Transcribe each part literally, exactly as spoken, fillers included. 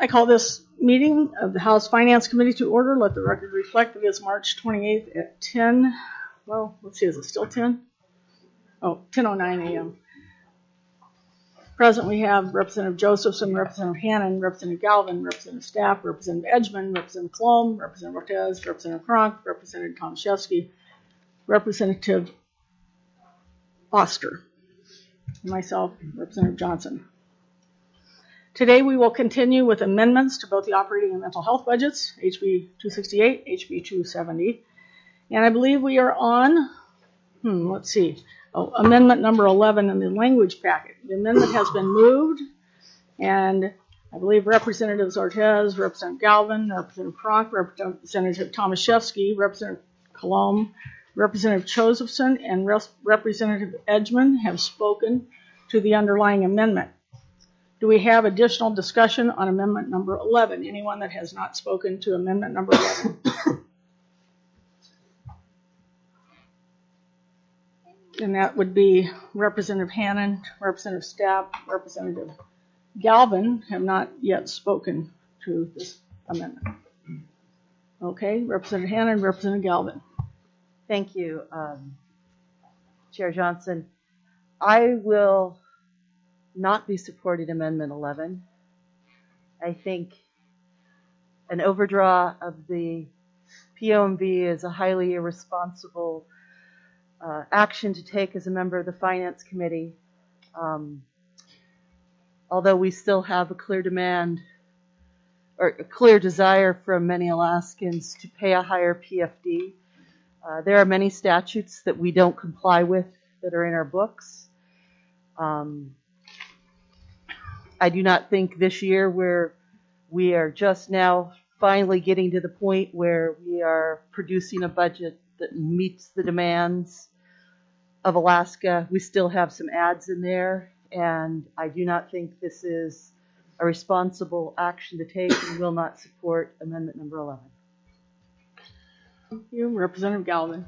I call this meeting of the House Finance Committee to order. Let the record reflect that it's March twenty-eighth at ten. Well, let's see, is it still ten? Oh, ten oh nine a.m. Present we have Representative Josephson, Representative Hannon, Representative Galvin, Representative Stapp, Representative Edgman, Representative Colom, Representative Ortez, Representative Cronk, Representative Tomaszewski, Representative Oster, and myself, Representative Johnson. Today we will continue with amendments to both the operating and mental health budgets, H B two sixty-eight, H B two seventy, and I believe we are on, hmm, let's see, oh, amendment number eleven in the language packet. The amendment has been moved, and I believe Representatives Ortez, Representative Galvin, Representative Cronk, Representative Tomaszewski, Representative Colom, Representative Josephson, and Representative Edgman have spoken to the underlying amendment. Do we have additional discussion on amendment number eleven? Anyone that has not spoken to amendment number eleven? And that would be Representative Hannon, Representative Stapp, Representative Galvin have not yet spoken to this amendment. Okay, Representative Hannon, Representative Galvin. Thank you, um, Chair Johnson. I will not be supporting Amendment eleven. I think an overdraw of the P O M V is a highly irresponsible uh, action to take as a member of the Finance Committee. Um, although we still have a clear demand or a clear desire from many Alaskans to pay a higher P F D. Uh, there are many statutes that we don't comply with that are in our books. Um, I do not think this year where we are just now finally getting to the point where we are producing a budget that meets the demands of Alaska. We still have some ads in there, and I do not think this is a responsible action to take and will not support amendment number eleven. Thank you, Representative Galvin.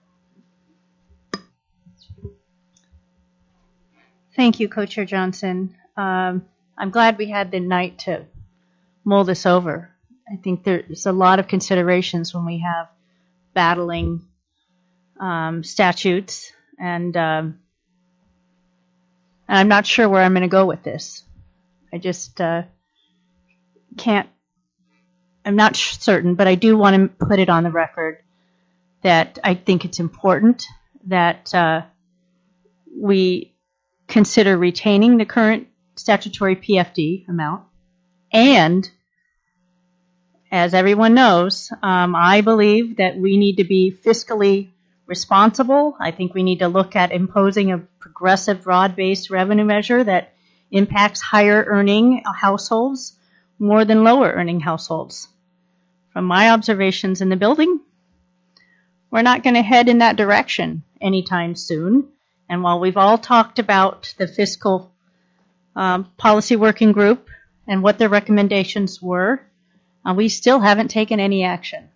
Thank you, Co-Chair Johnson. Um, I'm glad we had the night to mull this over. I think there's a lot of considerations when we have battling um, statutes, and, um, and I'm not sure where I'm going to go with this. I just uh, can't. I'm not certain, but I do want to put it on the record that I think it's important that uh, we consider retaining the current statutory P F D amount. And as everyone knows, um, I believe that we need to be fiscally responsible. I think we need to look at imposing a progressive broad-based revenue measure that impacts higher earning households more than lower earning households. From my observations in the building, we're not going to head in that direction anytime soon. And while we've all talked about the fiscal um, policy working group and what their recommendations were, uh, we still haven't taken any action.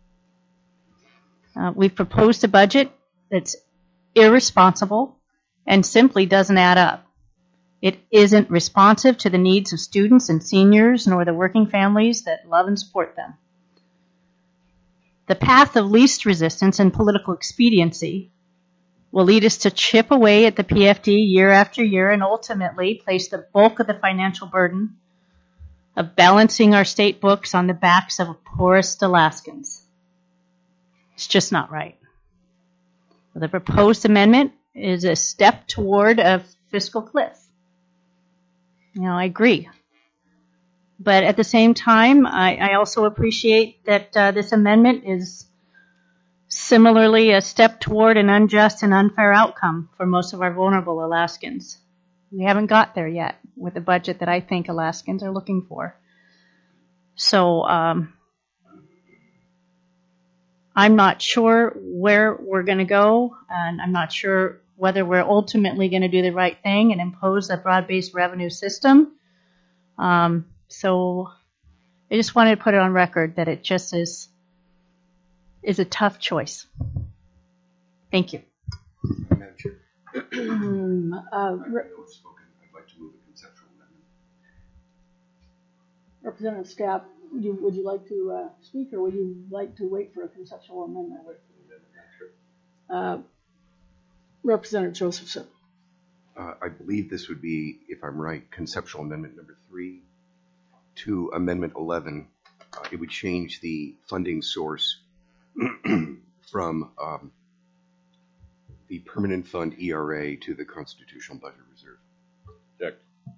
Uh, we've proposed a budget that's irresponsible and simply doesn't add up. It isn't responsive to the needs of students and seniors nor the working families that love and support them. The path of least resistance and political expediency will lead us to chip away at the P F D year after year and ultimately place the bulk of the financial burden of balancing our state books on the backs of the poorest Alaskans. It's just not right. The proposed amendment is a step toward a fiscal cliff. You know, I agree. But at the same time, I, I also appreciate that uh, this amendment is similarly a step toward an unjust and unfair outcome for most of our vulnerable Alaskans. We haven't got there yet with the budget that I think Alaskans are looking for. So um, I'm not sure where we're going to go, and I'm not sure whether we're ultimately going to do the right thing and impose a broad-based revenue system. Um, so I just wanted to put it on record that it just is is a tough choice. Thank you. Madam Chair. uh, I know it's spoken. I'd like to move a conceptual amendment. Representative Stapp, would you, would you like to uh, speak, or would you like to wait for a conceptual amendment? Uh, Representative Josephson. Uh, I believe this would be, if I'm right, conceptual amendment number three to amendment eleven. Uh, it would change the funding source from um, the permanent fund E R A to the constitutional budget reserve. Check.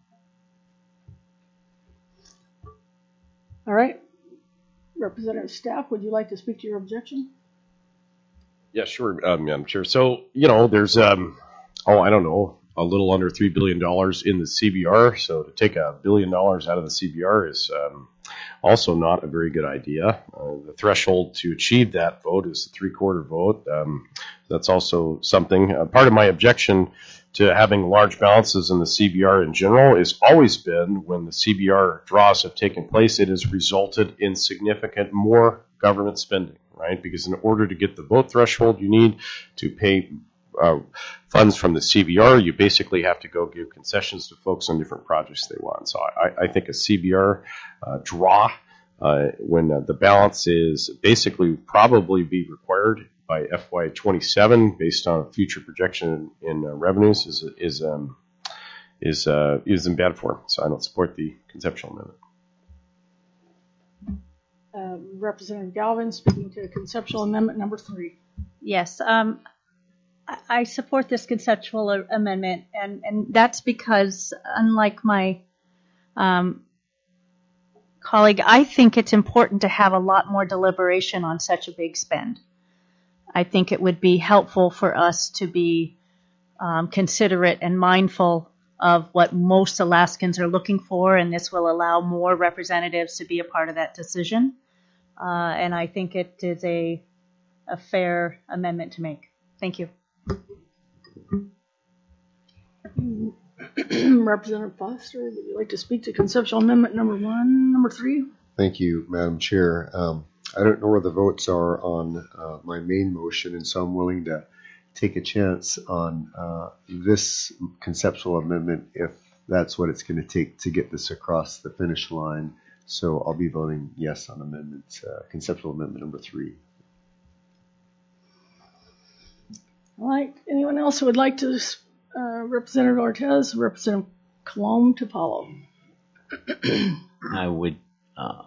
All right. Representative Stapp, would you like to speak to your objection? Yeah, sure, uh, Madam Chair. So, you know, there's, um, oh, I don't know, a little under three billion dollars in the C B R. So to take a billion dollars out of the C B R is um, also not a very good idea. Uh, the threshold to achieve that vote is the three-quarter vote. Um, that's also something. Uh, part of my objection to having large balances in the C B R in general has always been when the C B R draws have taken place, it has resulted in significant more government spending, right? Because in order to get the vote threshold you need to pay uh, funds from the C B R, you basically have to go give concessions to folks on different projects they want. So I, I think a C B R uh, draw, uh, when uh, the balance is basically probably be required by F Y twenty-seven based on future projection in, in uh, revenues is is um, is uh, is in bad form. So I don't support the conceptual amendment. Uh, Representative Galvin speaking to conceptual amendment number three. Yes, um, I, I support this conceptual a- amendment, and, and that's because, unlike my um, colleague, I think it's important to have a lot more deliberation on such a big spend. I think it would be helpful for us to be um, considerate and mindful of what most Alaskans are looking for, and this will allow more representatives to be a part of that decision. Uh, and I think it is a, a fair amendment to make. Thank you. Representative Foster, would you like to speak to conceptual amendment number one, number three? Thank you, Madam Chair. Um, I don't know where the votes are on uh, my main motion, and so I'm willing to take a chance on uh, this conceptual amendment if that's what it's going to take to get this across the finish line. So I'll be voting yes on amendment, uh, conceptual amendment number three. All right. Anyone else who would like to, uh, Representative Ortiz, Representative Colom to follow? I would uh,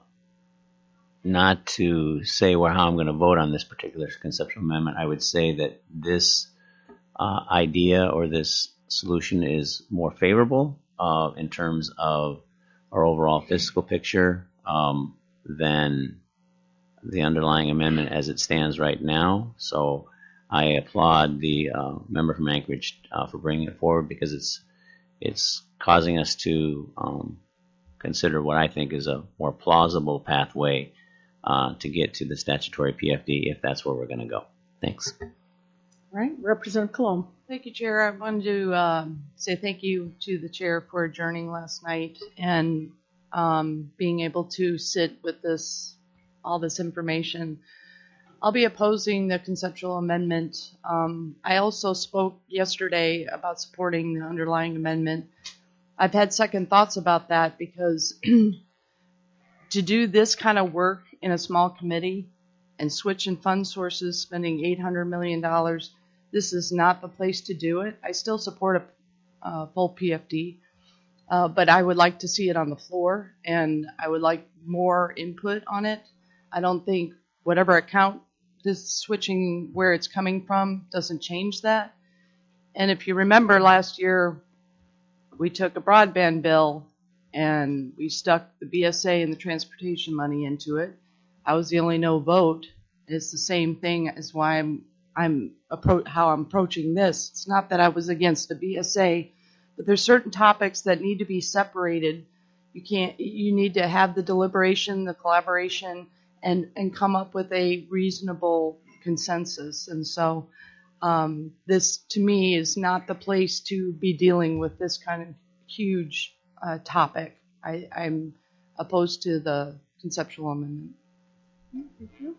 not to say where how I'm going to vote on this particular conceptual amendment. I would say that this uh, idea or this solution is more favorable uh, in terms of our overall fiscal picture um, than the underlying amendment as it stands right now. So I applaud the uh, member from Anchorage uh, for bringing it forward, because it's it's causing us to um, consider what I think is a more plausible pathway uh, to get to the statutory P F D if that's where we're going to go. Thanks. All right. Representative Colom. Thank you, Chair. I wanted to um, say thank you to the Chair for adjourning last night and um, being able to sit with this, all this information. I'll be opposing the conceptual amendment. Um, I also spoke yesterday about supporting the underlying amendment. I've had second thoughts about that because to do this kind of work in a small committee and switch in fund sources, spending eight hundred million dollars, this is not the place to do it. I still support a uh, full P F D, uh, but I would like to see it on the floor, and I would like more input on it. I don't think whatever account this switching where it's coming from doesn't change that. And if you remember last year, we took a broadband bill and we stuck the B S A and the transportation money into it. I was the only no vote. It's the same thing as why I'm I'm appro- how I'm approaching this. It's not that I was against the B S A, but there's certain topics that need to be separated. You can't. You need to have the deliberation, the collaboration, and and come up with a reasonable consensus. And so, um, this to me is not the place to be dealing with this kind of huge uh, topic. I, I'm opposed to the conceptual amendment. Thank you.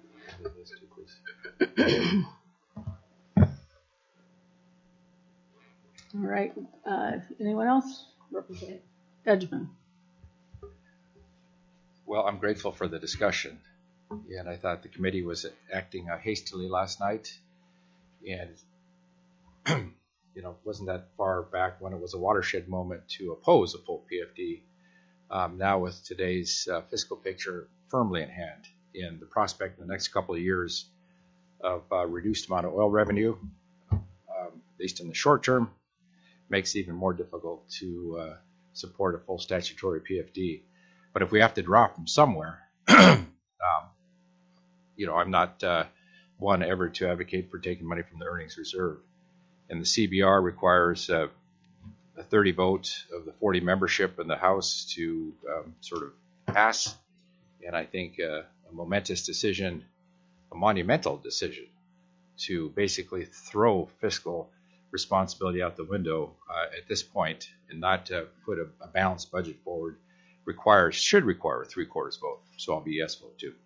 All right. Uh, anyone else? Representative Edgman. Well, I'm grateful for the discussion, and I thought the committee was acting uh, hastily last night, and you know, wasn't that far back when it was a watershed moment to oppose a full P F D. Um, now with today's uh, fiscal picture firmly in hand, and the prospect in the next couple of years of uh, reduced amount of oil revenue, um, at least in the short term, makes it even more difficult to uh, support a full statutory P F D. But if we have to draw from somewhere, um, you know, I'm not uh, one ever to advocate for taking money from the earnings reserve. And the C B R requires uh, a thirty vote of the forty membership in the House to um, sort of pass. And I think uh, a momentous decision, a monumental decision to basically throw fiscal responsibility out the window uh, at this point and not uh, put a, a balanced budget forward requires, should require a three quarters vote. So I'll be yes vote too.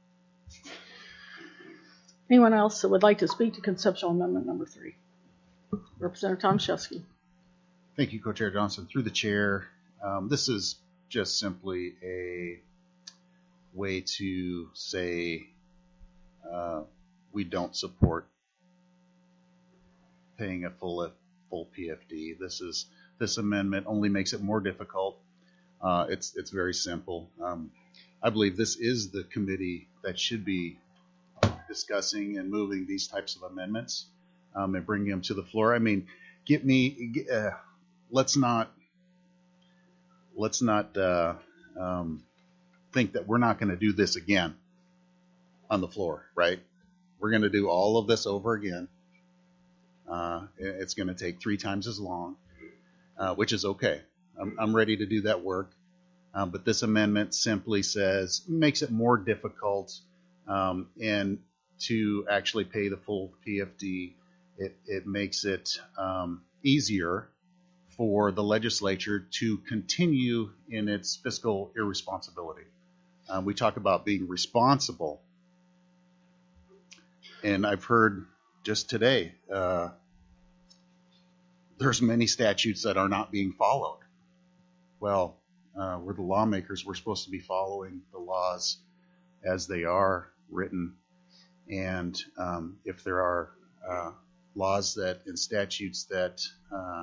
Anyone else that would like to speak to conceptual amendment number three? Representative Tomaszewski. Thank you, Co-Chair Johnson. Through the chair, um, this is just simply a way to say uh, we don't support paying a full full P F D. This is this amendment only makes it more difficult. Uh, it's it's very simple. Um, I believe this is the committee that should be discussing and moving these types of amendments um, and bringing them to the floor. I mean, get me. Uh, let's not. Let's not uh, um, think that we're not going to do this again on the floor, right? We're going to do all of this over again. Uh, it's going to take three times as long, uh, which is okay. I'm, I'm ready to do that work. Um, but this amendment simply says, makes it more difficult um, and to actually pay the full P F D. It, it makes it um, easier for the legislature to continue in its fiscal irresponsibility. Um, we talk about being responsible. And I've heard just today, uh, there's many statutes that are not being followed. Well, uh, we're the lawmakers. We're supposed to be following the laws as they are written. And um, if there are uh, laws that and statutes that uh,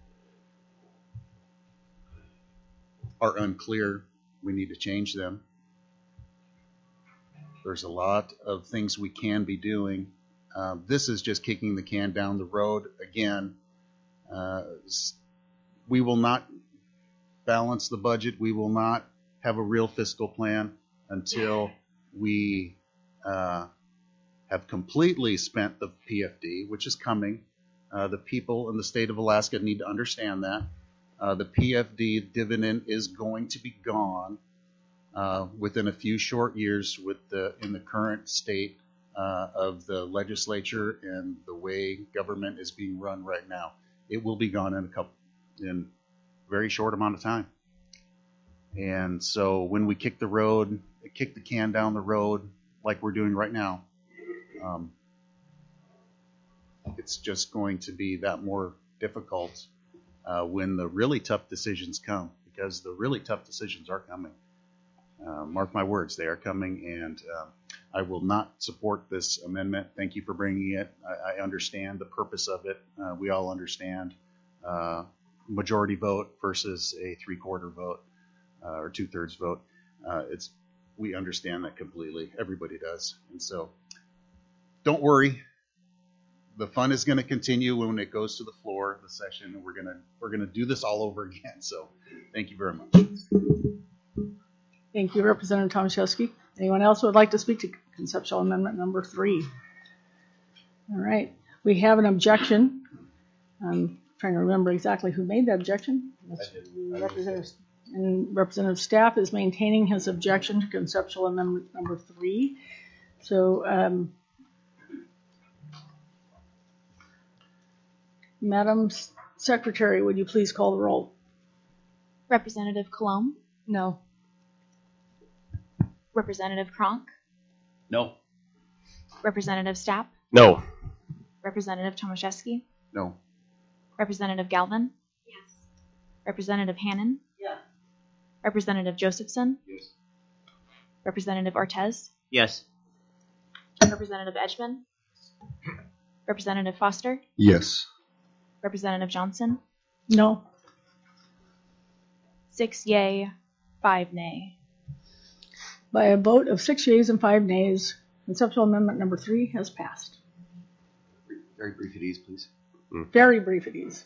are unclear, we need to change them. There's a lot of things we can be doing. Uh, this is just kicking the can down the road again. Uh, we will not balance the budget. We will not have a real fiscal plan until we uh, have completely spent the P F D, which is coming. Uh, the people in the state of Alaska need to understand that. Uh, the P F D dividend is going to be gone uh, within a few short years with the in the current state uh, of the legislature and the way government is being run right now. It will be gone in a couple in a very short amount of time. And so when we kick the road, kick the can down the road like we're doing right now, um, it's just going to be that more difficult uh, when the really tough decisions come, because the really tough decisions are coming. Uh, mark my words, they are coming, and uh, I will not support this amendment. Thank you for bringing it. I, I understand the purpose of it. Uh, we all understand uh, majority vote versus a three-quarter vote uh, or two-thirds vote. Uh, it's we understand that completely. Everybody does, and so don't worry. The fun is going to continue when it goes to the floor, the session, and we're gonna we're gonna do this all over again. So, thank you very much. Thank you, Representative Tomaszewski. Anyone else who would like to speak to conceptual amendment number three? All right, we have an objection. I'm trying to remember exactly who made that objection. Representative, and Representative Staff is maintaining his objection to conceptual amendment number three. So, um, Madam Secretary, would you please call the roll? Representative Colomb? No. Representative Kronk? No. Representative Stapp? No. Representative Tomaszewski? No. Representative Galvin? Yes. Representative Hannon? Yes. Representative Josephson? Yes. Representative Ortez, Yes. Representative Edgman, Representative Foster, Yes. Representative Johnson, No. six yay, five nay. By a vote of six yeas and five nays, conceptual amendment number three has passed. Very brief at ease, please. Very brief at ease.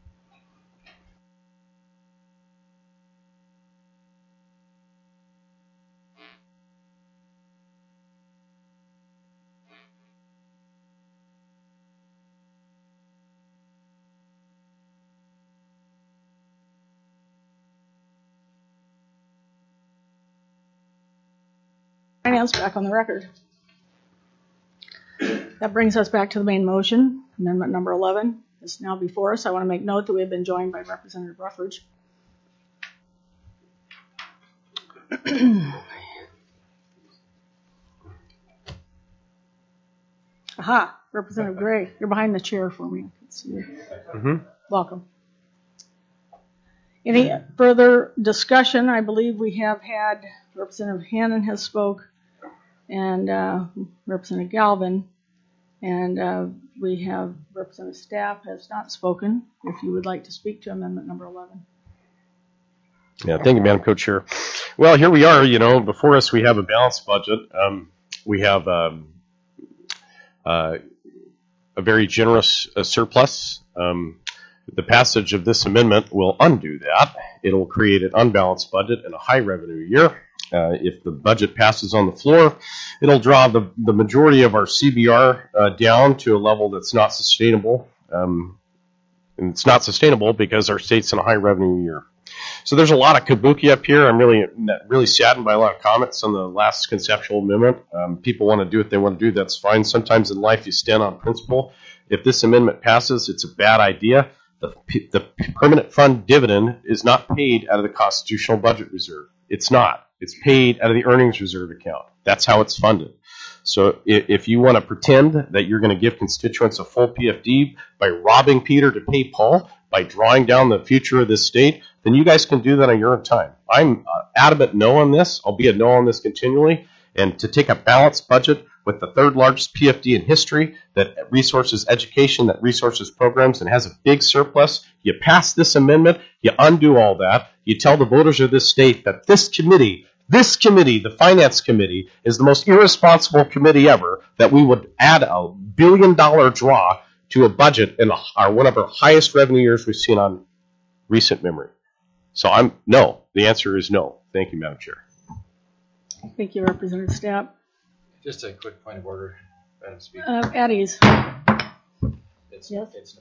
Finance back on the record. That brings us back to the main motion. Amendment number eleven is now before us. I want to make note that we have been joined by Representative Ruffridge. Aha, Representative Gray, you're behind the chair for me. I can see you. Mm-hmm. Welcome. Any further discussion? I believe we have had Representative Hannon has spoke and uh, Representative Galvin, and uh, we have Representative Staff has not spoken. If you would like to speak to amendment number eleven. Yeah, thank you, Madam Co-Chair. Well, here we are. You know, before us we have a balanced budget. Um, we have um, uh, a very generous uh, surplus. Um, the passage of this amendment will undo that. It'll create an unbalanced budget in a high revenue year. Uh, if the budget passes on the floor, it'll draw the, the majority of our C B R uh, down to a level that's not sustainable. Um, and it's not sustainable because our state's in a high revenue year. So there's a lot of kabuki up here. I'm really really saddened by a lot of comments on the last conceptual amendment. Um, people want to do what they want to do. That's fine. Sometimes in life you stand on principle. If this amendment passes, it's a bad idea. The, the permanent fund dividend is not paid out of the constitutional budget reserve. It's not. It's paid out of the earnings reserve account. That's how it's funded. So if, if you want to pretend that you're going to give constituents a full P F D by robbing Peter to pay Paul, by drawing down the future of this state, then you guys can do that on your own time. I'm uh, adamant no on this. I'll be a no on this continually. And to take a balanced budget with the third largest P F D in history that resources education, that resources programs, and has a big surplus, you pass this amendment, you undo all that, you tell the voters of this state that this committee, this committee, the Finance Committee, is the most irresponsible committee ever, that we would add a billion dollar draw to a budget in our, one of our highest revenue years we've seen on recent memory. So I'm no. The answer is no. Thank you, Madam Chair. Thank you, Representative Stapp. Just a quick point of order, Madam Speaker. Uh, at ease. It's, yes. it's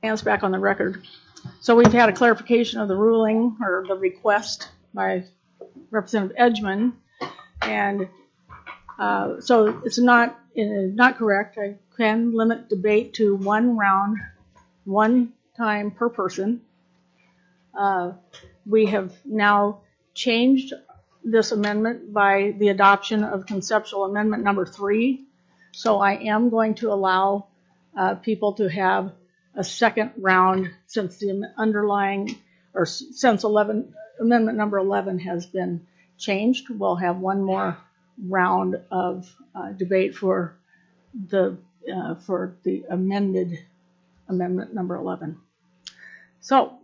Hands back on the record. So we've had a clarification of the ruling or the request by Representative Edgman, and uh, so it's not uh, not correct. I can limit debate to one round, one time per person. Uh, we have now changed this amendment by the adoption of conceptual amendment number three. So I am going to allow uh, people to have a second round since the underlying, or since eleven, amendment number eleven has been changed. We'll have one more round of uh, debate for the uh, for the amended amendment number eleven. So,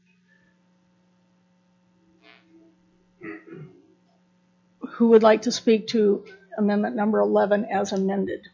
who would like to speak to amendment number eleven as amended?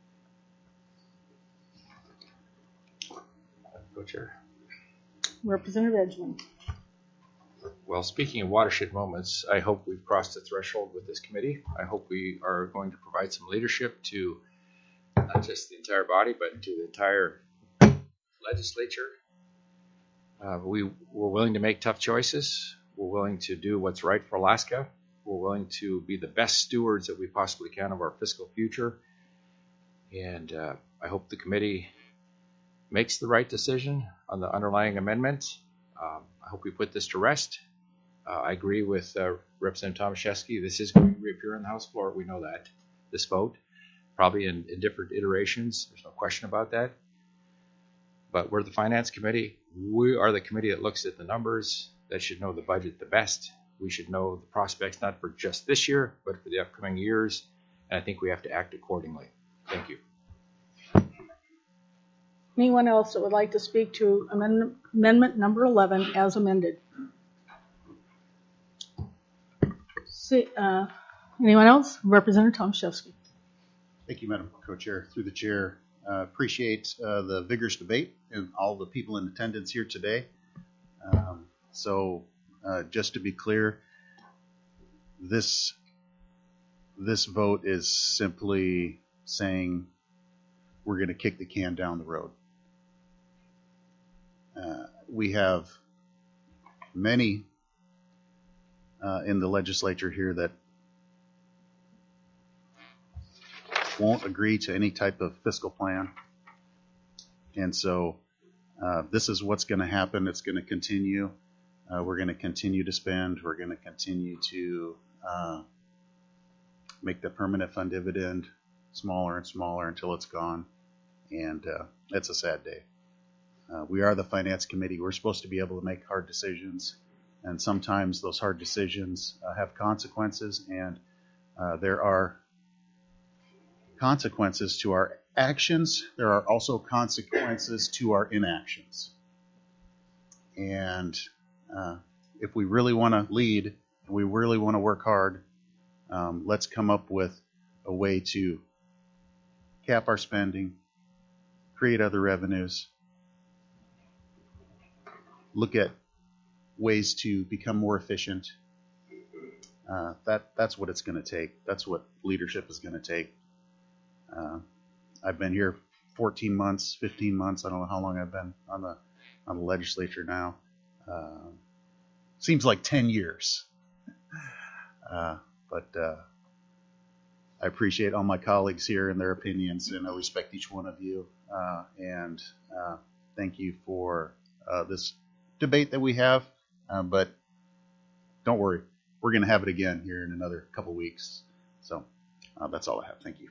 Co-chair. Representative Edgman. Well, speaking of watershed moments, I hope we've crossed the threshold with this committee. I hope we are going to provide some leadership to not just the entire body, but to the entire legislature. Uh, we, we're willing to make tough choices. We're willing to do what's right for Alaska. We're willing to be the best stewards that we possibly can of our fiscal future. And uh, I hope the committee makes the right decision on the underlying amendment. Um, I hope we put this to rest. Uh, I agree with uh, Representative Tomaszewski. This is going to reappear on the House floor. We know that, this vote, probably in, in different iterations. There's no question about that. But we're the Finance Committee. We are the committee that looks at the numbers, that should know the budget the best. We should know the prospects not for just this year, but for the upcoming years. And I think we have to act accordingly. Thank you. Anyone else that would like to speak to amendment, amendment number eleven as amended? See, uh, anyone else? Representative Tomaszewski. Thank you, Madam Co-Chair. Through the chair, uh, appreciate uh, the vigorous debate and all the people in attendance here today. Um, so, uh, just to be clear, this this vote is simply saying we're going to kick the can down the road. Uh, we have many uh, in the legislature here that won't agree to any type of fiscal plan. And so uh, this is what's going to happen. It's going to continue. Uh, we're going to continue to spend. We're going to continue to uh, make the permanent fund dividend smaller and smaller until it's gone. And uh, it's a sad day. Uh, we are the Finance Committee. We're supposed to be able to make hard decisions. And sometimes those hard decisions uh, have consequences. And uh, there are consequences to our actions. There are also consequences to our inactions. And uh, if we really want to lead, we really want to work hard, um, let's come up with a way to cap our spending, create other revenues, look at ways to become more efficient. Uh, that that's what it's going to take. That's what leadership is going to take. Uh, I've been here fourteen months, fifteen months. I don't know how long I've been on the on the legislature now. Uh, seems like ten years. Uh, but uh, I appreciate all my colleagues here and their opinions, and I respect each one of you. Uh, and uh, thank you for uh, this debate that we have. Uh, but don't worry, we're going to have it again here in another couple weeks. So uh, that's all I have. Thank you.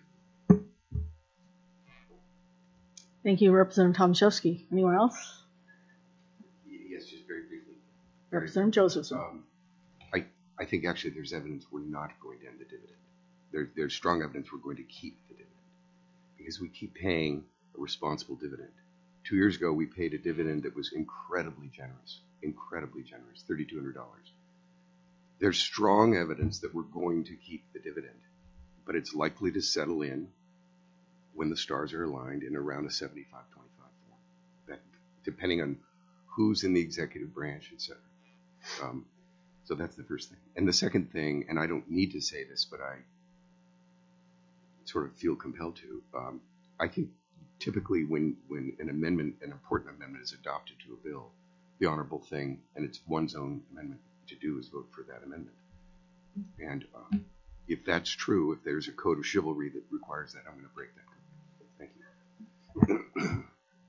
Thank you, Representative Tomaszewski. Anyone else? Yes, just very briefly. Representative Josephson. Um, I, I think actually there's evidence we're not going to end the dividend. There, there's strong evidence we're going to keep the dividend because we keep paying a responsible dividend. Two years ago, we paid a dividend that was incredibly generous, incredibly generous, three thousand two hundred dollars. There's strong evidence that we're going to keep the dividend, but it's likely to settle in when the stars are aligned in around a seventy-five twenty-five form, that, depending on who's in the executive branch, et cetera. Um, so that's the first thing. And the second thing, and I don't need to say this, but I sort of feel compelled to, um, I think typically when, when an amendment, an important amendment is adopted to a bill, the honorable thing, and it's one's own amendment to do, is vote for that amendment. And uh, if that's true, if there's a code of chivalry that requires that, I'm going to break that code. Thank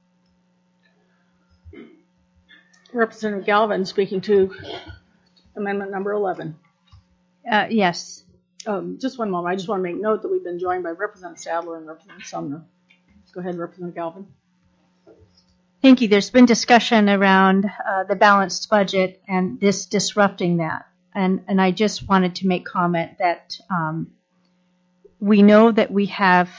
you. Representative Galvin speaking to amendment number eleven. Uh, yes. Um, just one moment. I just want to make note that we've been joined by Representative Sadler and Representative Sumner. Go ahead, Representative Galvin. Thank you. There's been discussion around uh, the balanced budget and this disrupting that. And, and I just wanted to make comment that um, we know that we have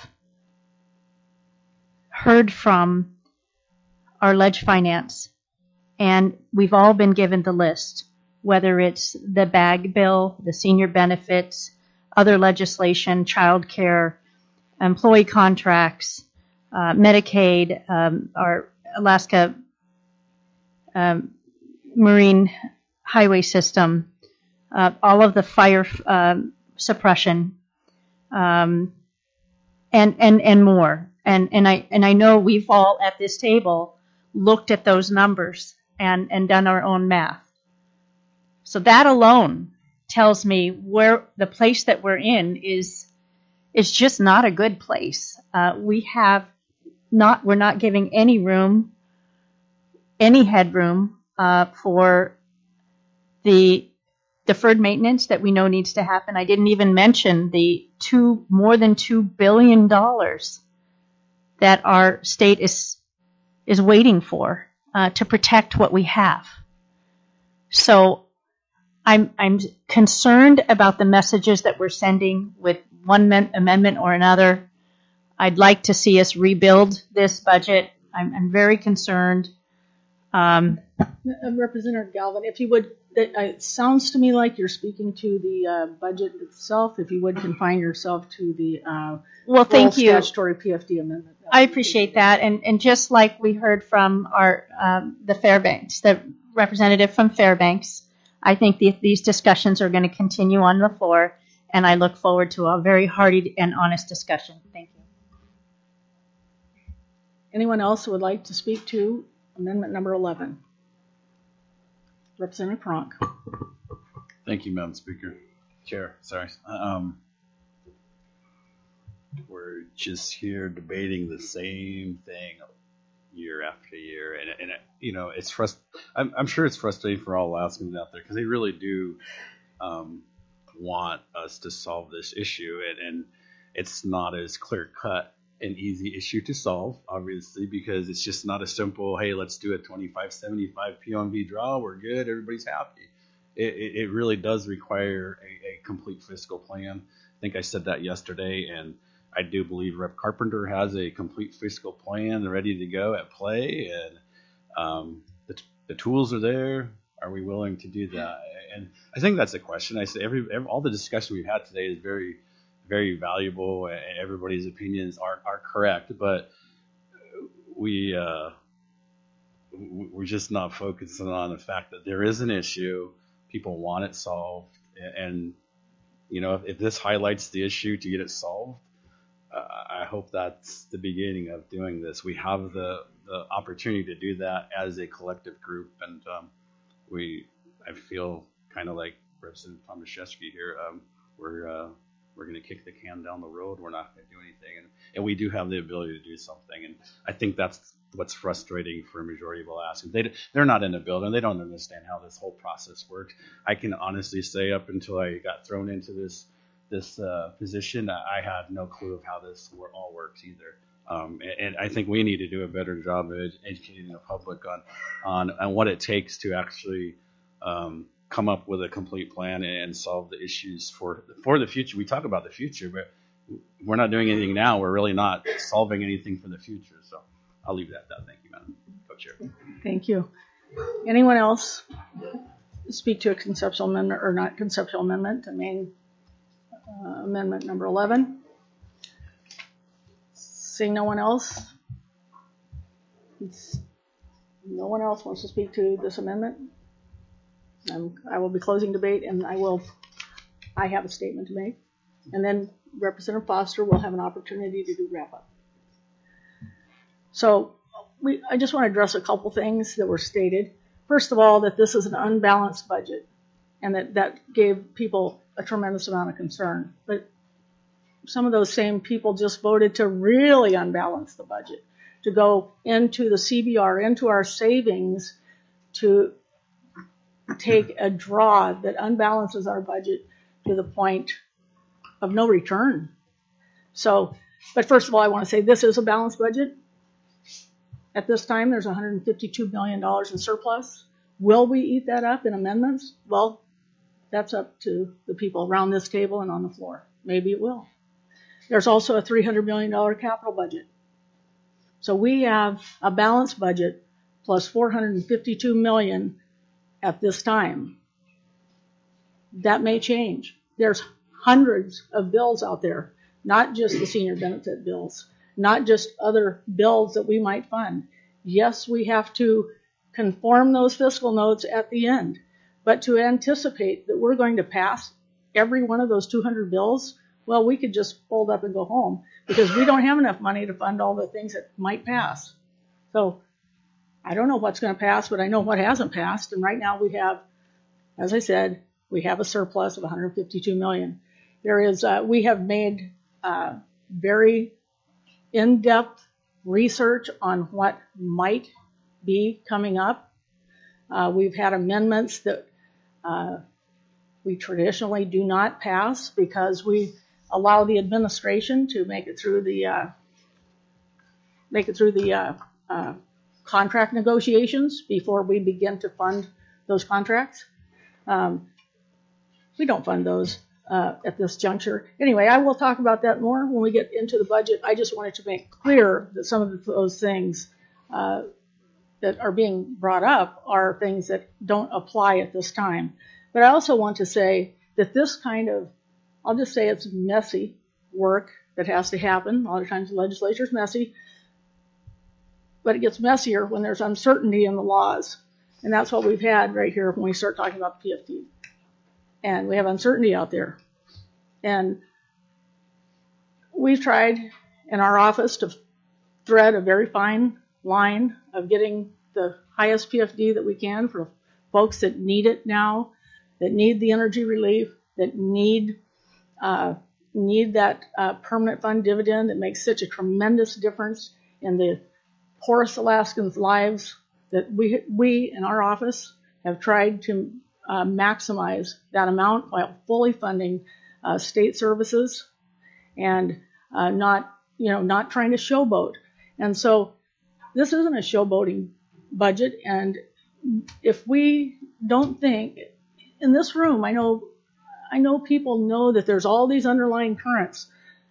heard from our Ledge Finance, and we've all been given the list, whether it's the BAG bill, the senior benefits, other legislation, child care, employee contracts, uh, Medicaid, um, our Alaska um, Marine Highway System, uh, all of the fire um, suppression, um, and and and more. And and I and I know we've all at this table looked at those numbers and and done our own math. So that alone tells me where the place that we're in is is just not a good place. Uh, we have not we're not giving any room, any headroom uh, for the deferred maintenance that we know needs to happen. I didn't even mention the two more than two billion dollars that our state is is waiting for uh, to protect what we have. So I'm I'm concerned about the messages that we're sending with one men- amendment or another. I'd like to see us rebuild this budget. I'm, I'm very concerned. Um, Uh, Representative Galvin, if you would, it, uh, it sounds to me like you're speaking to the uh, budget itself. If you would confine yourself to the uh, well, thank full you. statutory P F D amendment. I appreciate that, and and just like we heard from our um, the Fairbanks, the representative from Fairbanks, I think the, these discussions are going to continue on the floor, and I look forward to a very hearty and honest discussion. Thank you. Anyone else who would like to speak to amendment number eleven? Representative Cronk. Thank you, Madam Speaker. Chair, sorry. Um, we're just here debating the same thing year after year, and, and it, you know, it's frust- I'm, I'm sure it's frustrating for all Alaskans out there because they really do um, want us to solve this issue, and, and it's not as clear cut an easy issue to solve, obviously, because it's just not a simple, hey, let's do a twenty-five seventy-five P O M V draw, we're good, everybody's happy. It, it, it really does require a, a complete fiscal plan. I think I said that yesterday, and I do believe Representative Carpenter has a complete fiscal plan ready to go at play, and um, the, the tools are there. Are we willing to do that? And I think that's a question. I say every, every all the discussion we've had today is very, very valuable, and everybody's opinions are, are correct, but we uh, we're just not focusing on the fact that there is an issue, people want it solved, and you know, if, if this highlights the issue to get it solved, uh, I hope that's the beginning of doing this. We have the, the opportunity to do that as a collective group, and um, we I feel kind of like Representative Tomaszewski here. Um, we're uh, We're going to kick the can down the road. We're not going to do anything. And, and we do have the ability to do something. And I think that's what's frustrating for a majority of Alaskans. They, they're not in the building. They don't understand how this whole process works. I can honestly say up until I got thrown into this this uh, position, I had no clue of how this all works either. Um, and, and I think we need to do a better job of ed- educating the public on, on, on what it takes to actually um, come up with a complete plan and solve the issues for for the future. We talk about the future, but we're not doing anything now. We're really not solving anything for the future. So I'll leave that at that. Thank you, Madam Co-Chair. Thank you. Anyone else speak to a conceptual amendment or not conceptual amendment to main uh, amendment number eleven? Seeing no one else, it's, no one else wants to speak to this amendment. I'm, I will be closing debate, and I will. I have a statement to make, and then Representative Foster will have an opportunity to do wrap up. So we, I just want to address a couple things that were stated. First of all, that this is an unbalanced budget, and that that gave people a tremendous amount of concern. But some of those same people just voted to really unbalance the budget, to go into the C B R, into our savings, to take a draw that unbalances our budget to the point of no return. So, but first of all, I want to say this is a balanced budget. At this time, there's one hundred fifty-two million dollars in surplus. Will we eat that up in amendments? Well, that's up to the people around this table and on the floor. Maybe it will. There's also a three hundred million dollars capital budget. So we have a balanced budget plus four hundred fifty-two million dollars at this time. That may change. There's hundreds of bills out there, not just the senior benefit bills, not just other bills that we might fund. Yes, we have to conform those fiscal notes at the end, but to anticipate that we're going to pass every one of those two hundred bills, well, we could just fold up and go home because we don't have enough money to fund all the things that might pass. So I don't know what's going to pass, but I know what hasn't passed. And right now we have, as I said, we have a surplus of one hundred fifty-two million dollars. There is, uh, we have made uh, very in-depth research on what might be coming up. Uh, we've had amendments that uh, we traditionally do not pass because we allow the administration to make it through the uh, make it through the uh, uh, contract negotiations before we begin to fund those contracts. Um, we don't fund those uh, at this juncture. Anyway, I will talk about that more when we get into the budget. I just wanted to make clear that some of those things uh, that are being brought up are things that don't apply at this time. But I also want to say that this kind of, I'll just say it's messy work that has to happen. A lot of times the legislature is messy, but it gets messier when there's uncertainty in the laws. And that's what we've had right here when we start talking about the P F D. And we have uncertainty out there. And we've tried in our office to thread a very fine line of getting the highest P F D that we can for folks that need it now, that need the energy relief, that need uh, need that uh, permanent fund dividend that makes such a tremendous difference in the poorest Alaskans' lives, that we we in our office have tried to uh, maximize that amount while fully funding uh, state services and uh, not you know not trying to showboat. And so this isn't a showboating budget. And if we don't think in this room, I know I know people know that there's all these underlying currents.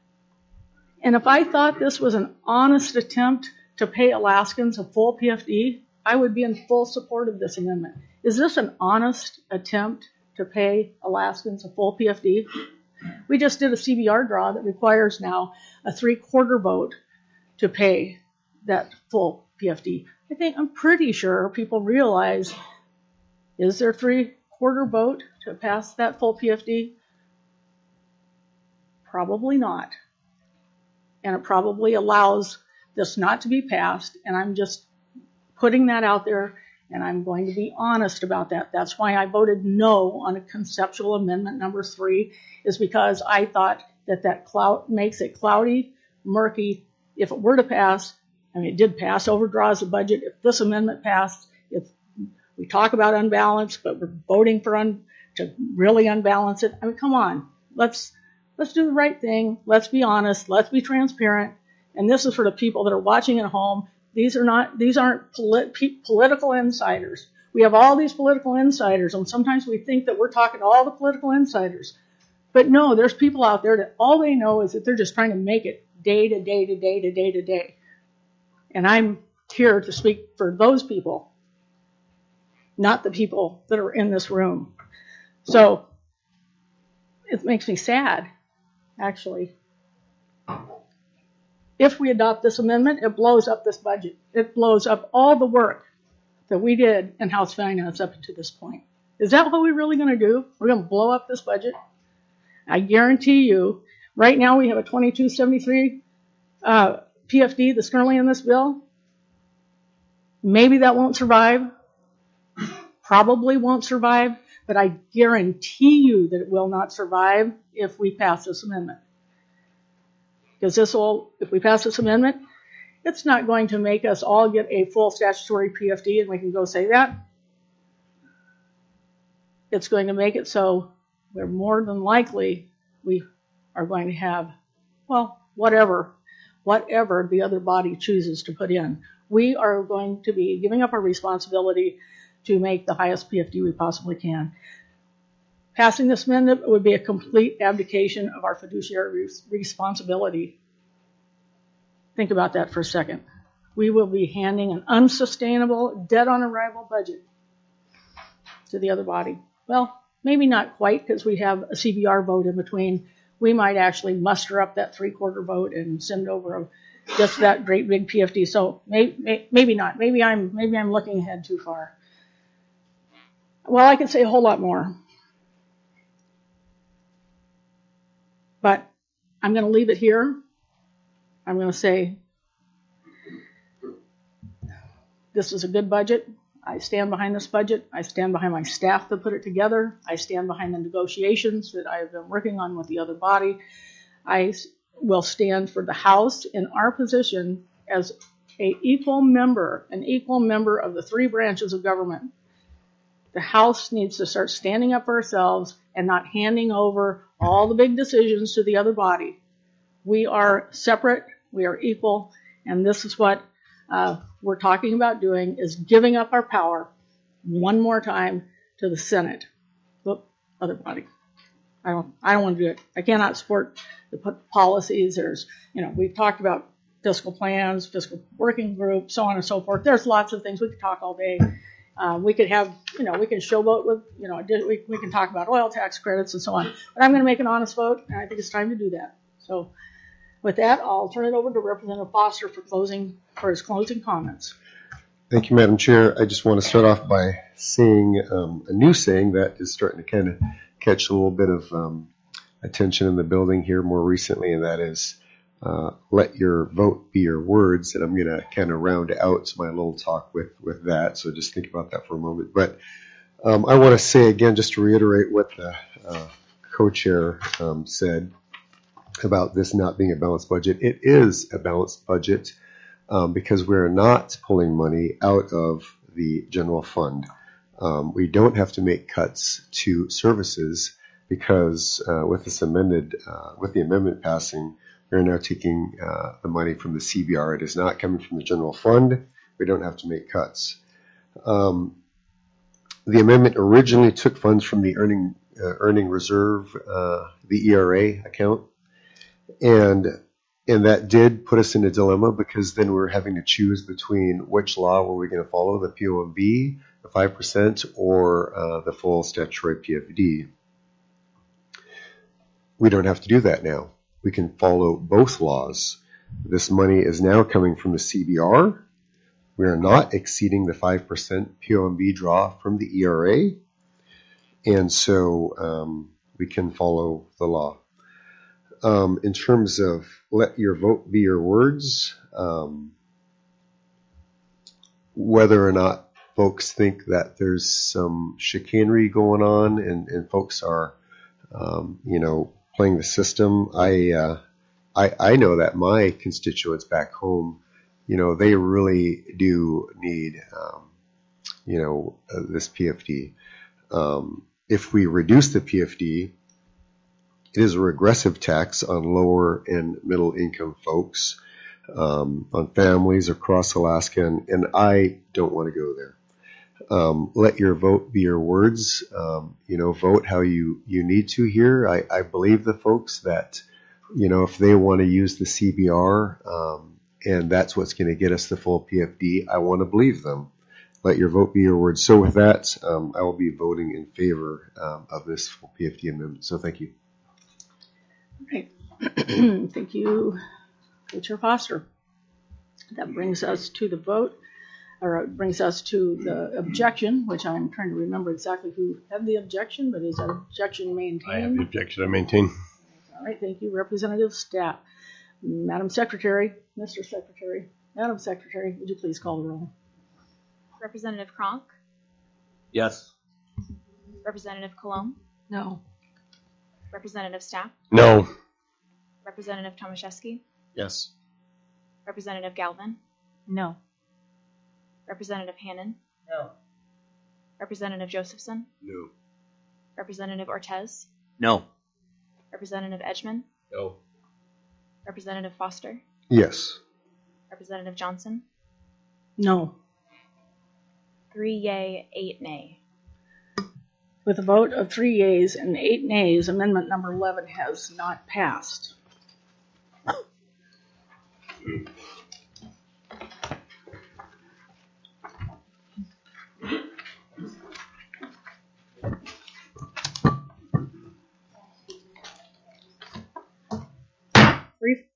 And if I thought this was an honest attempt to pay Alaskans a full P F D, I would be in full support of this amendment. Is this an honest attempt to pay Alaskans a full P F D? We just did a C B R draw that requires now a three-quarter vote to pay that full P F D. I think I'm pretty sure people realize, is there three-quarter vote to pass that full P F D? Probably not. And it probably allows this not to be passed, and I'm just putting that out there, and I'm going to be honest about that. That's why I voted no on a conceptual amendment number three, is because I thought that that cloud makes it cloudy, murky. If it were to pass, I mean, it did pass, overdraws the budget. If this amendment passed, if we talk about unbalance, but we're voting for un, to really unbalance it, I mean, come on, let's let's do the right thing. Let's be honest. Let's be transparent. And this is for the people that are watching at home. These are not, these aren't polit, political insiders. We have all these political insiders, and sometimes we think that we're talking to all the political insiders. But no, there's people out there that all they know is that they're just trying to make it day to day to day to day to day. And I'm here to speak for those people, not the people that are in this room. So it makes me sad, actually. If we adopt this amendment, it blows up this budget. It blows up all the work that we did in House Finance up to this point. Is that what we're really going to do? We're going to blow up this budget? I guarantee you, right now we have a twenty-two seventy-three uh, P F D that's currently in this bill. Maybe that won't survive, probably won't survive, but I guarantee you that it will not survive if we pass this amendment. Because this will, if we pass this amendment, it's not going to make us all get a full statutory P F D and we can go say that. It's going to make it so we're more than likely we are going to have, well, whatever, whatever the other body chooses to put in. We are going to be giving up our responsibility to make the highest P F D we possibly can. Passing this amendment would be a complete abdication of our fiduciary res- responsibility. Think about that for a second. We will be handing an unsustainable, dead-on-arrival budget to the other body. Well, maybe not quite, because we have a C B R vote in between. We might actually muster up that three-quarter vote and send over a, just that great big P F D. So may, may, maybe not. Maybe I'm maybe I'm looking ahead too far. Well, I could say a whole lot more. But I'm going to leave it here. I'm going to say this is a good budget. I stand behind this budget. I stand behind my staff that put it together. I stand behind the negotiations that I have been working on with the other body. I will stand for the House in our position as an equal member, an equal member of the three branches of government. The House needs to start standing up for ourselves and not handing over all the big decisions to the other body. We are separate, we are equal, and this is what uh, we're talking about doing, is giving up our power one more time to the Senate. Whoop, other body. I don't, I don't want to do it. I cannot support the policies. There's, you know, we've talked about fiscal plans, fiscal working group, so on and so forth. There's lots of things. We could talk all day. Um, we could have, you know, we can showboat with, you know, we, we can talk about oil tax credits and so on. But I'm going to make an honest vote, and I think it's time to do that. So with that, I'll turn it over to Representative Foster for closing, for his closing comments. Thank you, Madam Chair. I just want to start off by saying um, a new saying that is starting to kind of catch a little bit of um, attention in the building here more recently, and that is uh, let your vote be your words. And I'm going to kind of round out my little talk with, with that, so just think about that for a moment. But um, I want to say again, just to reiterate what the uh, co-chair um, said about this not being a balanced budget. It is a balanced budget um, because we're not pulling money out of the general fund. Um, we don't have to make cuts to services because uh, with this amended, uh, with the amendment passing, we're now taking uh, the money from the C B R. It is not coming from the general fund. We don't have to make cuts. Um, the amendment originally took funds from the earning uh, earning reserve, uh, the E R A account, and and that did put us in a dilemma because then we were having to choose between which law were we going to follow, the P O M B, the five percent, or uh, the full statutory P F D. We don't have to do that now. We can follow both laws. This money is now coming from the C B R. We are not exceeding the five percent P O M B draw from the E R A, and so um, we can follow the law. Um, in terms of let your vote be your words, um, whether or not folks think that there's some chicanery going on and, and folks are, um, you know, playing the system, I, uh, I I know that my constituents back home, you know, they really do need, um, you know, uh, this P F D. Um, if we reduce the P F D, it is a regressive tax on lower and middle income folks, um, on families across Alaska, and, and I don't want to go there. Um, let your vote be your words. Um, you know, vote how you, you need to here. I, I believe the folks that, you know, if they want to use the C B R, um, and that's what's going to get us the full P F D, I want to believe them. Let your vote be your words. So with that, um, I will be voting in favor um, of this full P F D amendment. So thank you. Right. Thank you, Chair Foster. That brings us to the vote, or it brings us to the objection, which I'm trying to remember exactly who had the objection, but is that objection maintained? I have the objection. I maintain. All right. Thank you, Representative Stapp. Madam Secretary, Mister Secretary, Madam Secretary, would you please call the roll? Representative Kronk, Yes. Representative Colomb, No. Representative Stapp, No. Representative Tomaszewski, Yes. Representative Galvin, No. Representative Hannon, No. Representative Josephson, No. Representative Ortez, No. Representative Edgman, No. Representative Foster, Yes. Representative Johnson, No. three yay, eight nay. With a vote of three yeas and eight nays, amendment number eleven has not passed. Three.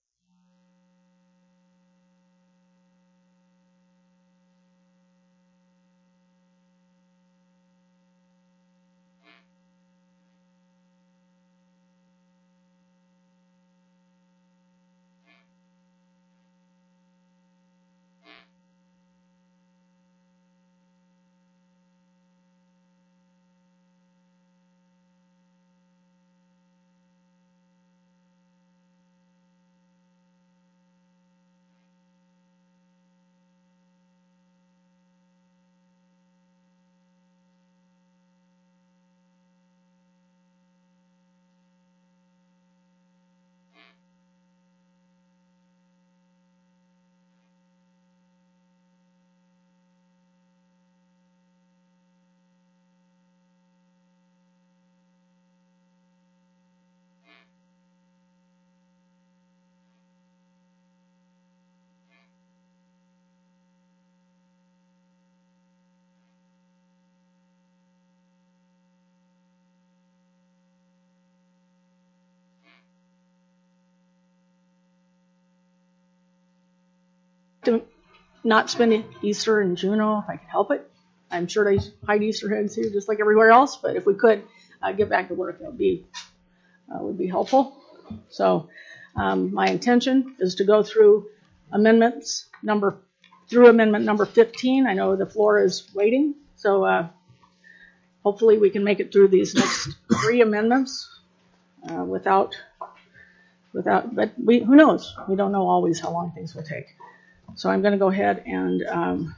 To not spend Easter in Juneau if I could help it. I'm sure they hide Easter eggs here just like everywhere else, but if we could uh, get back to work, that would be uh, would be helpful. So um, my intention is to go through amendments number through amendment number fifteen. I know the floor is waiting, so uh, hopefully we can make it through these next three amendments uh, without without. But we who knows? We don't know always how long things will take. So I'm going to go ahead and um,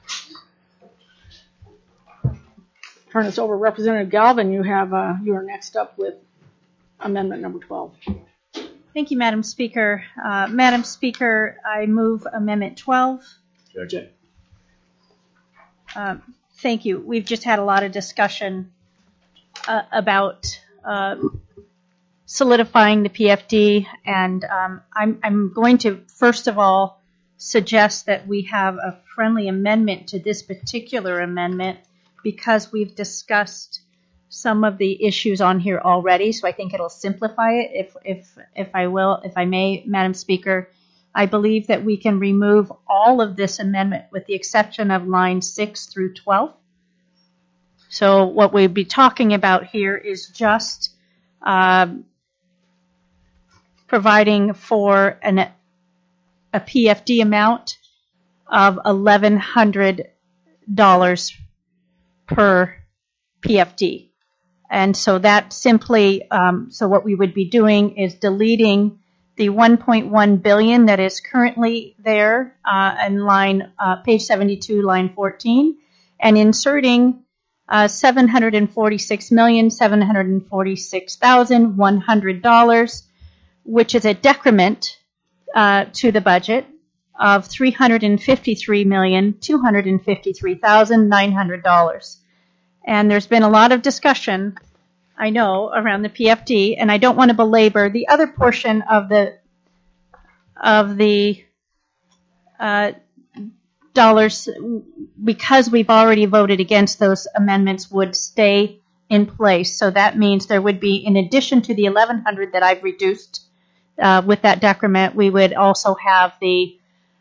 turn this over. Representative Galvin, you have uh, you are next up with amendment number twelve. Thank you, Madam Speaker. Uh, Madam Speaker, I move Amendment twelve. Objection. Um, thank you. We've just had a lot of discussion uh, about uh, solidifying the P F D, and um, I'm, I'm going to first of all suggest that we have a friendly amendment to this particular amendment because we've discussed some of the issues on here already, so I think it'll simplify it. If if if I will, if I may, Madam Speaker, I believe that we can remove all of this amendment with the exception of lines six through twelve. So what we'd be talking about here is just um, providing for an a P F D amount of eleven hundred dollars per P F D. And so that simply, um, so what we would be doing is deleting the one point one billion dollars that is currently there uh, in line, uh, page seventy-two, line fourteen, and inserting uh, seven hundred forty-six million, seven hundred forty-six thousand, one hundred dollars, which is a decrement uh, to the budget of three hundred fifty-three million, two hundred fifty-three thousand, nine hundred dollars. And there's been a lot of discussion, I know, around the P F D, and I don't want to belabor the other portion of the of the uh, dollars, because we've already voted against those amendments, would stay in place. So that means there would be, in addition to the eleven hundred that I've reduced uh, with that decrement, we would also have the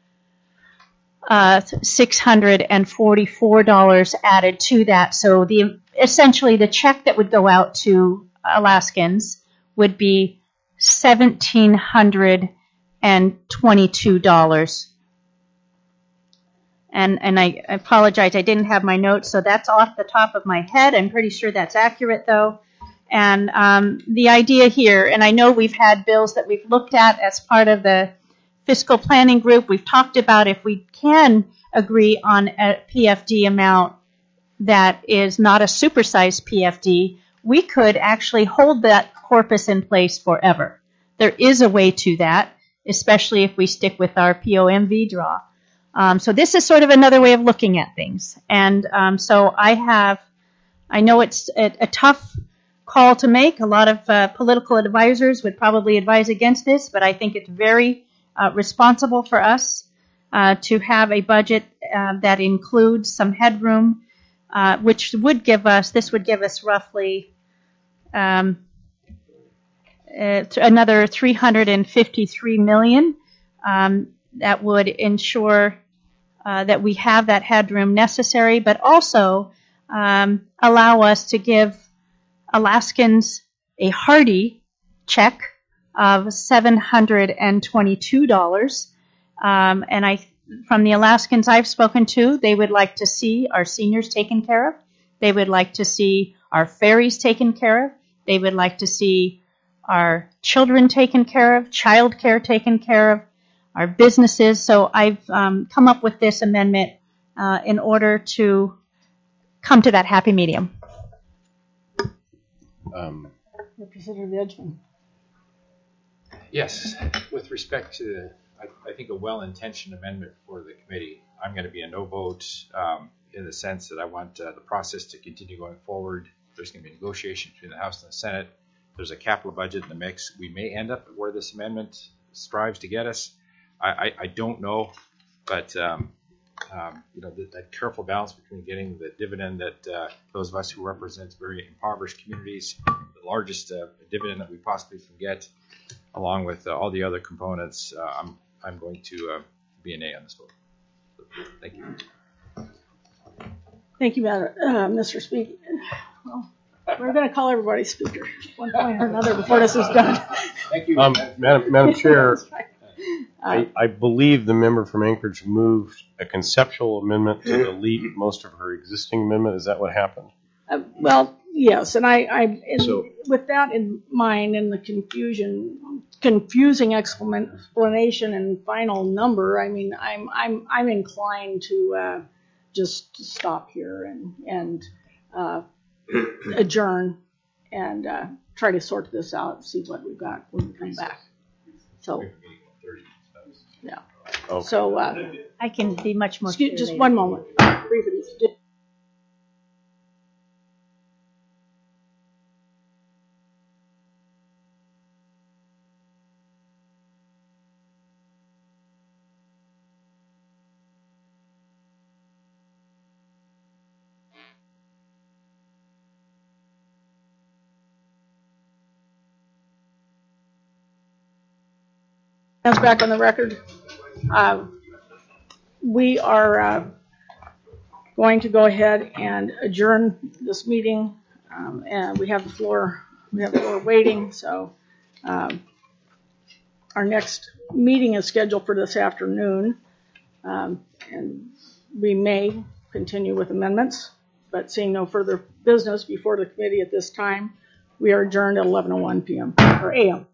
Uh, six hundred forty-four dollars added to that. So the essentially the check that would go out to Alaskans would be one thousand seven hundred twenty-two dollars. And, and I apologize, I didn't have my notes, so that's off the top of my head. I'm pretty sure that's accurate, though. And um, the idea here, and I know we've had bills that we've looked at as part of the fiscal planning group. We've talked about if we can agree on a P F D amount that is not a supersized P F D, we could actually hold that corpus in place forever. There is a way to that, especially if we stick with our P O M V draw. Um, so this is sort of another way of looking at things. And um, so I have, I know it's a, a tough call to make. A lot of uh, political advisors would probably advise against this, but I think it's very uh, responsible for us uh, to have a budget uh, that includes some headroom, uh, which would give us, this would give us roughly um, uh, another three hundred fifty-three million dollars. Um, that would ensure uh, that we have that headroom necessary, but also um, allow us to give Alaskans a hearty check of seven hundred twenty-two dollars. Um, and I, from the Alaskans I've spoken to, they would like to see our seniors taken care of. They would like to see our ferries taken care of. They would like to see our children taken care of, child care taken care of, our businesses. So I've um, come up with this amendment uh, in order to come to that happy medium. Um, Representative Edgman. Yes, with respect to, I, I think, a well-intentioned amendment for the committee, I'm going to be a no vote um, in the sense that I want uh, the process to continue going forward. There's going to be negotiation between the House and the Senate. There's a capital budget in the mix. We may end up where this amendment strives to get us. I, I, I don't know, but um, um, you know that, that careful balance between getting the dividend that uh, those of us who represent very impoverished communities, the largest uh, dividend that we possibly can get, along with uh, all the other components, uh, I'm I'm going to uh, be an A on this vote. Thank you. Thank you, Madam, uh, Mister Speaker. Well, we're going to call everybody speaker at one point or another before this is done. Thank you, um, Madam, Madam Chair. Uh, I, I believe the member from Anchorage moved a conceptual amendment to delete most of her existing amendment. Is that what happened? Uh, well, yes, and I, I and So- with that in mind and the confusion, confusing explanation and final number, I mean, I'm I'm I'm inclined to uh, just stop here and and uh, adjourn and uh, try to sort this out and see what we've got when we come back. So, yeah. Okay. So, uh, I can be much more excuse, clear just later. one moment. Briefly. That's back on the record. Uh, we are uh, going to go ahead and adjourn this meeting, um, and we have the floor. We have the floor waiting. So um, our next meeting is scheduled for this afternoon, um, and we may continue with amendments. But seeing no further business before the committee at this time, we are adjourned at eleven oh one p.m. or a m